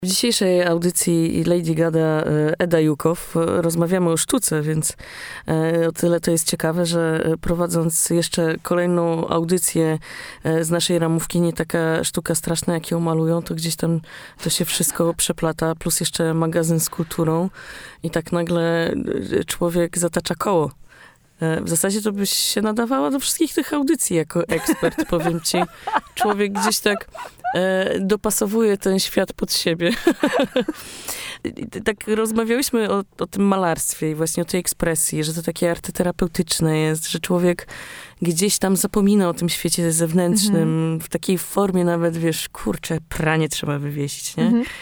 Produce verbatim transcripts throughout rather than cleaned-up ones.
W dzisiejszej audycji Lady gada Eda Jukow rozmawiamy o sztuce, więc o tyle to jest ciekawe, że prowadząc jeszcze kolejną audycję z naszej ramówki, nie taka sztuka straszna, jak ją malują, to gdzieś tam to się wszystko przeplata, plus jeszcze magazyn z kulturą i tak nagle człowiek zatacza koło. W zasadzie to byś się nadawała do wszystkich tych audycji jako ekspert, powiem ci. Człowiek gdzieś tak e, dopasowuje ten świat pod siebie. Tak rozmawiałyśmy o, o tym malarstwie i właśnie o tej ekspresji, że to takie artyterapeutyczne jest, że człowiek gdzieś tam zapomina o tym świecie zewnętrznym, mm-hmm. w takiej formie nawet, wiesz, kurczę, pranie trzeba wywiesić, nie? Mm-hmm.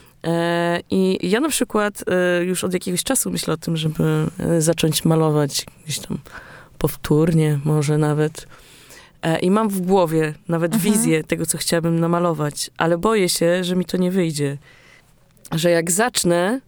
I ja na przykład już od jakiegoś czasu myślę o tym, żeby zacząć malować gdzieś tam powtórnie, może nawet. I mam w głowie nawet mhm. wizję tego, co chciałabym namalować, ale boję się, że mi to nie wyjdzie. Że jak zacznę,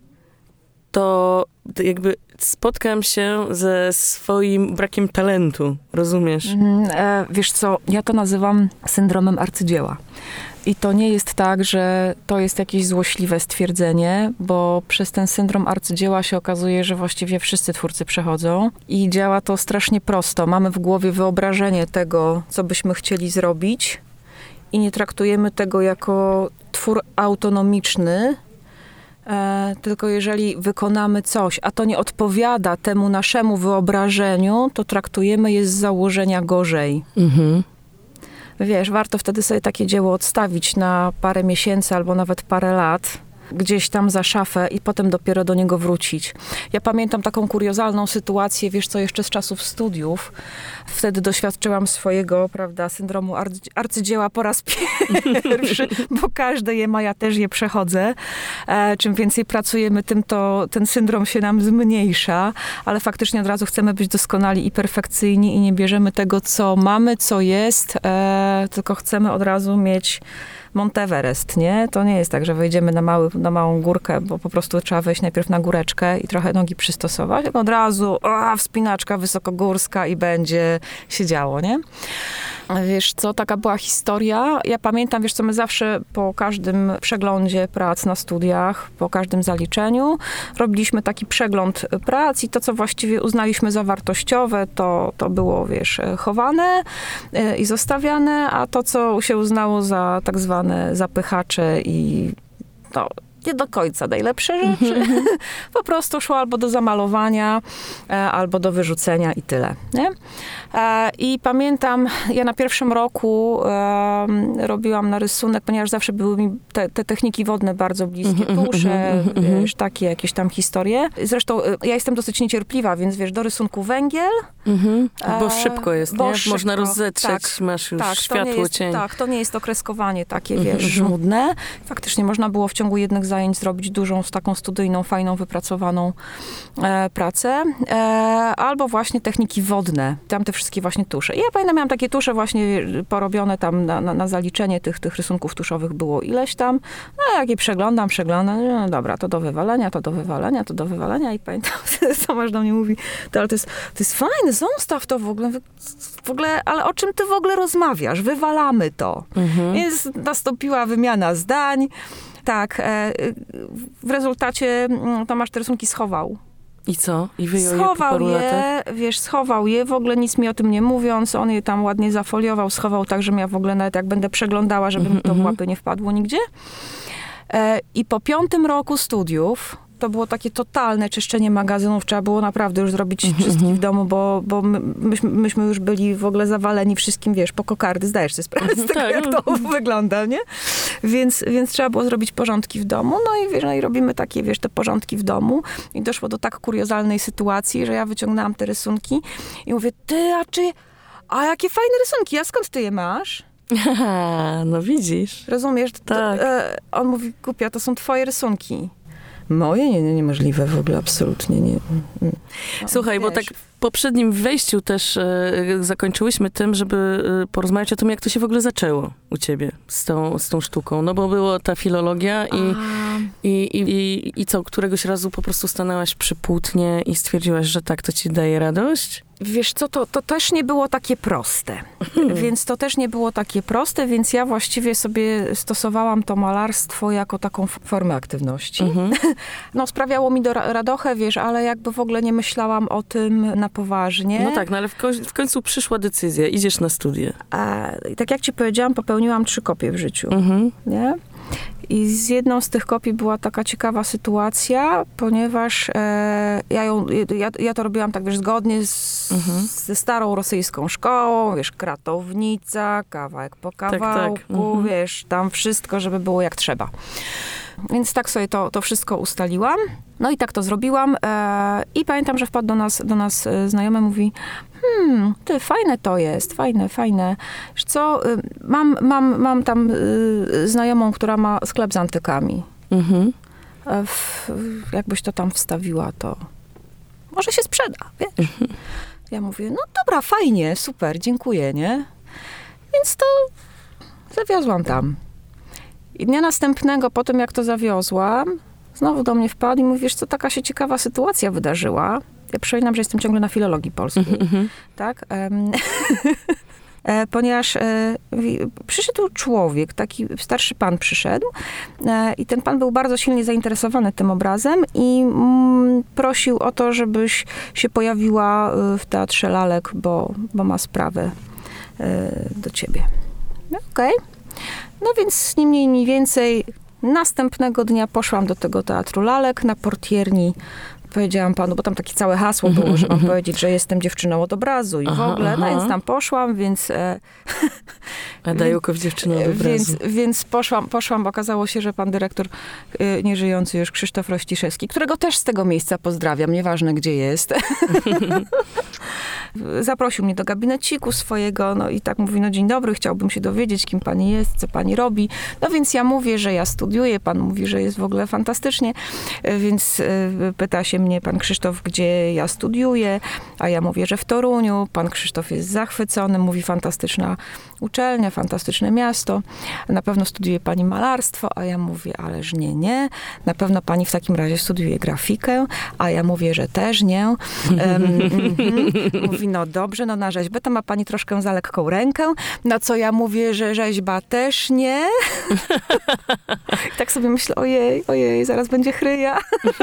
to jakby spotkam się ze swoim brakiem talentu, rozumiesz? Mhm. E, wiesz co, ja to nazywam syndromem arcydzieła. I to nie jest tak, że to jest jakieś złośliwe stwierdzenie, bo przez ten syndrom arcydzieła się okazuje, że właściwie wszyscy twórcy przechodzą i działa to strasznie prosto. Mamy w głowie wyobrażenie tego, co byśmy chcieli zrobić i nie traktujemy tego jako twór autonomiczny, e, tylko jeżeli wykonamy coś, a to nie odpowiada temu naszemu wyobrażeniu, to traktujemy je z założenia gorzej. Mhm. Wiesz, warto wtedy sobie takie dzieło odstawić na parę miesięcy albo nawet parę lat, gdzieś tam za szafę i potem dopiero do niego wrócić. Ja pamiętam taką kuriozalną sytuację, wiesz co, jeszcze z czasów studiów. Wtedy doświadczyłam swojego, prawda, syndromu arcy- arcydzieła po raz pierwszy, bo każde je ma, ja też je przechodzę. E, czym więcej pracujemy, tym to ten syndrom się nam zmniejsza, ale faktycznie od razu chcemy być doskonali i perfekcyjni i nie bierzemy tego, co mamy, co jest, e, tylko chcemy od razu mieć Monteverest, nie? To nie jest tak, że wejdziemy na, mały, na małą górkę, bo po prostu trzeba wejść najpierw na góreczkę i trochę nogi przystosować, tylko od razu o, wspinaczka wysokogórska i będzie się działo, nie? Wiesz co, taka była historia. Ja pamiętam, wiesz co, my zawsze po każdym przeglądzie prac na studiach, po każdym zaliczeniu robiliśmy taki przegląd prac i to, co właściwie uznaliśmy za wartościowe, to, to było, wiesz, chowane i zostawiane, a to, co się uznało za tak zwane zapychacze i no, nie do końca najlepsze rzeczy. Mm-hmm. Po prostu szło albo do zamalowania, e, albo do wyrzucenia i tyle. Nie? E, I pamiętam, ja na pierwszym roku e, robiłam na rysunek, ponieważ zawsze były mi te, te techniki wodne bardzo bliskie, mm-hmm, tusze, mm-hmm. wiesz, takie jakieś tam historie. Zresztą e, ja jestem dosyć niecierpliwa, więc wiesz, do rysunku węgiel. Mm-hmm. Bo szybko jest, bo nie? szybko. Można rozetrzeć, tak, masz już tak, światło, jest, cień. Tak, to nie jest okreskowanie takie, wiesz, mm-hmm. żmudne. Faktycznie można było w ciągu jednych zajęć zrobić dużą, z taką studyjną, fajną, wypracowaną e, pracę. E, albo właśnie techniki wodne. Tam te wszystkie właśnie tusze. I ja pamiętam, miałam takie tusze właśnie porobione tam na, na, na zaliczenie tych, tych rysunków tuszowych było ileś tam. No jak je przeglądam, przeglądam. No dobra, to do wywalenia, to do wywalenia, to do wywalenia. I pamiętam, Tomasz do mnie mówi, to, ale to jest, to jest fajne, zostaw to w ogóle. W ogóle, ale o czym ty w ogóle rozmawiasz? Wywalamy to. Mhm. Więc nastąpiła wymiana zdań. Tak, w rezultacie Tomasz te rysunki schował. I co? I wyjął schował je po paru je, latach? Wiesz, schował je, w ogóle nic mi o tym nie mówiąc, on je tam ładnie zafoliował, schował tak, żebym ja w ogóle nawet jak będę przeglądała, żeby mm-hmm. mi to w łapy nie wpadło nigdzie. I po piątym roku studiów, to było takie totalne czyszczenie magazynów. Trzeba było naprawdę już zrobić mm-hmm. czystki w domu, bo, bo my, myśmy, myśmy już byli w ogóle zawaleni wszystkim, wiesz, po kokardy. Zdajesz sobie sprawę z tego, tak, jak to wygląda, nie? Więc, więc trzeba było zrobić porządki w domu. No i, wiesz, no i robimy takie, wiesz, te porządki w domu. I doszło do tak kuriozalnej sytuacji, że ja wyciągnęłam te rysunki i mówię, ty, a czy... A jakie fajne rysunki, a skąd ty je masz? Aha, no widzisz. Rozumiesz? To, tak. e, on mówi, głupia, to są twoje rysunki. Moje? Nie, nie, niemożliwe w ogóle, absolutnie nie. No, Słuchaj, wiesz. Bo tak w poprzednim wejściu też e, zakończyłyśmy tym, żeby e, porozmawiać o tym, jak to się w ogóle zaczęło u ciebie z tą, z tą sztuką. No bo była ta filologia i, i, i, i, i co, któregoś razu po prostu stanęłaś przy płótnie i stwierdziłaś, że tak, to ci daje radość? Wiesz co, to, to też nie było takie proste. Hmm. Więc to też nie było takie proste, więc ja właściwie sobie stosowałam to malarstwo jako taką formę aktywności. Mhm. No sprawiało mi do radochę, wiesz, ale jakby w ogóle nie myślałam o tym na poważnie. No tak, no ale w, ko- w końcu przyszła decyzja, idziesz na studia. A, tak jak ci powiedziałam, popełniłam trzy kopie w życiu. Mhm. Nie? I z jedną z tych kopii była taka ciekawa sytuacja, ponieważ e, ja, ją, ja, ja to robiłam tak, wiesz, zgodnie z, mhm. ze starą rosyjską szkołą, wiesz, kratownica, kawałek po kawałku, tak, tak. Mhm. Wiesz, tam wszystko, żeby było jak trzeba. Więc tak sobie to, to wszystko ustaliłam. No i tak to zrobiłam. E, I pamiętam, że wpadł do nas, do nas znajomy, mówi, hmm, ty, fajne to jest, fajne, fajne. Wiesz co, mam, mam, mam tam y, znajomą, która ma sklep z antykami. Mhm. E, w, jakbyś to tam wstawiła, to może się sprzeda, wiesz? Mhm. Ja mówię, no dobra, fajnie, super, dziękuję, nie? Więc to zawiozłam tam. I dnia następnego, po tym jak to zawiozłam, znowu do mnie wpadł i mówi, wiesz co, taka się ciekawa sytuacja wydarzyła. Ja przypominam, że jestem ciągle na filologii polskiej, mm-hmm. tak? Um, e, ponieważ e, przyszedł człowiek, taki starszy pan przyszedł e, i ten pan był bardzo silnie zainteresowany tym obrazem i mm, prosił o to, żebyś się pojawiła w Teatrze Lalek, bo, bo ma sprawę e, do ciebie. No, okej. Okay. No więc ni mniej, ni więcej następnego dnia poszłam do tego Teatru Lalek na portierni. Powiedziałam panu, bo tam takie całe hasło było, że mam powiedzieć, że jestem dziewczyną od obrazu i aha, w ogóle. Aha. No więc tam poszłam, więc... E, Ada Jukow, dziewczyną od obrazu. Więc, więc poszłam, poszłam, bo okazało się, że pan dyrektor, e, nieżyjący już Krzysztof Rościszewski, którego też z tego miejsca pozdrawiam, nieważne gdzie jest, zaprosił mnie do gabineciku swojego, no i tak mówi, no dzień dobry, chciałbym się dowiedzieć, kim pani jest, co pani robi. No więc ja mówię, że ja studiuję, pan mówi, że jest w ogóle fantastycznie, więc e, pyta się mnie pan Krzysztof, gdzie ja studiuję, a ja mówię, że w Toruniu. Pan Krzysztof jest zachwycony, mówi fantastyczna uczelnia, fantastyczne miasto. Na pewno studiuje pani malarstwo, a ja mówię, ależ nie, nie. Na pewno pani w takim razie studiuje grafikę, a ja mówię, że też nie. Um, mm-hmm. Mówi, no dobrze, no na rzeźbę to ma pani troszkę za lekką rękę, na co ja mówię, że rzeźba też nie. I tak sobie myślę, ojej, ojej, zaraz będzie chryja.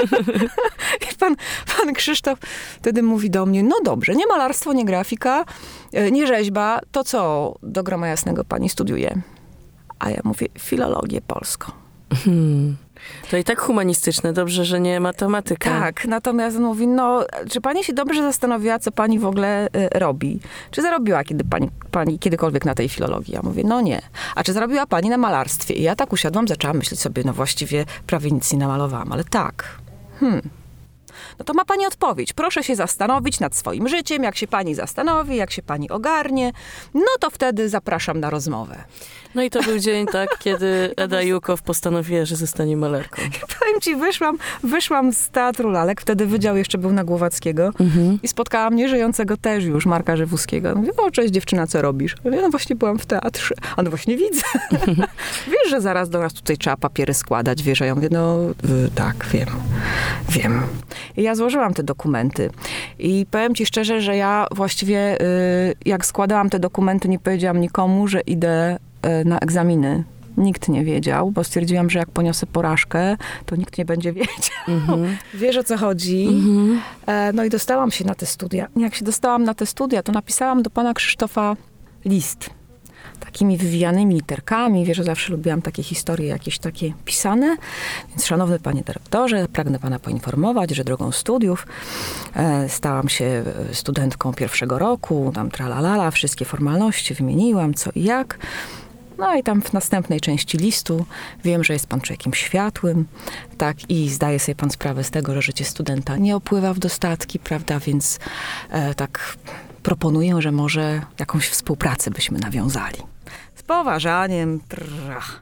I pan, pan Krzysztof wtedy mówi do mnie, no dobrze, nie malarstwo, nie grafika, nie rzeźba, to co do groma jasnego pani studiuje? A ja mówię, filologię polską. Hmm. To i tak humanistyczne, dobrze, że nie matematyka. Tak, natomiast on mówi, no, czy pani się dobrze zastanowiła, co pani w ogóle y, robi? Czy zarobiła kiedy pani, pani kiedykolwiek na tej filologii? Ja mówię, no nie. A czy zarobiła pani na malarstwie? I ja tak usiadłam, zaczęłam myśleć sobie, no właściwie prawie nic nie namalowałam, ale tak. Hmm. No to ma pani odpowiedź. Proszę się zastanowić nad swoim życiem. Jak się pani zastanowi, jak się pani ogarnie, no to wtedy zapraszam na rozmowę. No i to był dzień, tak, kiedy Ada Jukow postanowiła, że zostanie malarką. Powiem ci, wyszłam, wyszłam z Teatru Lalek, wtedy wydział jeszcze był na Głowackiego mhm. i spotkałam nieżyjącego też już Marka Żywuskiego. Mówię, o cześć dziewczyna, co robisz? Ja no właśnie byłam w teatrze. A no właśnie widzę. Wiesz, że zaraz do nas tutaj trzeba papiery składać, wiesz, a ja mówię, no y, tak, wiem, wiem. I ja złożyłam te dokumenty i powiem ci szczerze, że ja właściwie y, jak składałam te dokumenty, nie powiedziałam nikomu, że idę y, na egzaminy. Nikt nie wiedział, bo stwierdziłam, że jak poniosę porażkę, to nikt nie będzie wiedział. Mm-hmm. Wiesz, o co chodzi. Mm-hmm. E, no i dostałam się na te studia. Jak się dostałam na te studia, to napisałam do pana Krzysztofa list. Takimi wywijanymi literkami. Wiesz, że zawsze lubiłam takie historie jakieś takie pisane. Więc szanowny panie dyrektorze, pragnę pana poinformować, że drogą studiów e, stałam się studentką pierwszego roku, tam tralalala, wszystkie formalności wymieniłam, co i jak. No i tam w następnej części listu wiem, że jest pan człowiekiem światłym, tak, i zdaje sobie pan sprawę z tego, że życie studenta nie opływa w dostatki, prawda, więc e, tak proponuję, że może jakąś współpracę byśmy nawiązali. Z poważaniem. Trrr.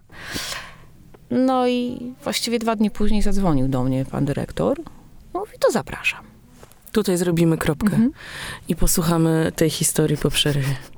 No i właściwie dwa dni później zadzwonił do mnie pan dyrektor. Mówi, to zapraszam. Tutaj zrobimy kropkę mhm. i posłuchamy tej historii po przerwie.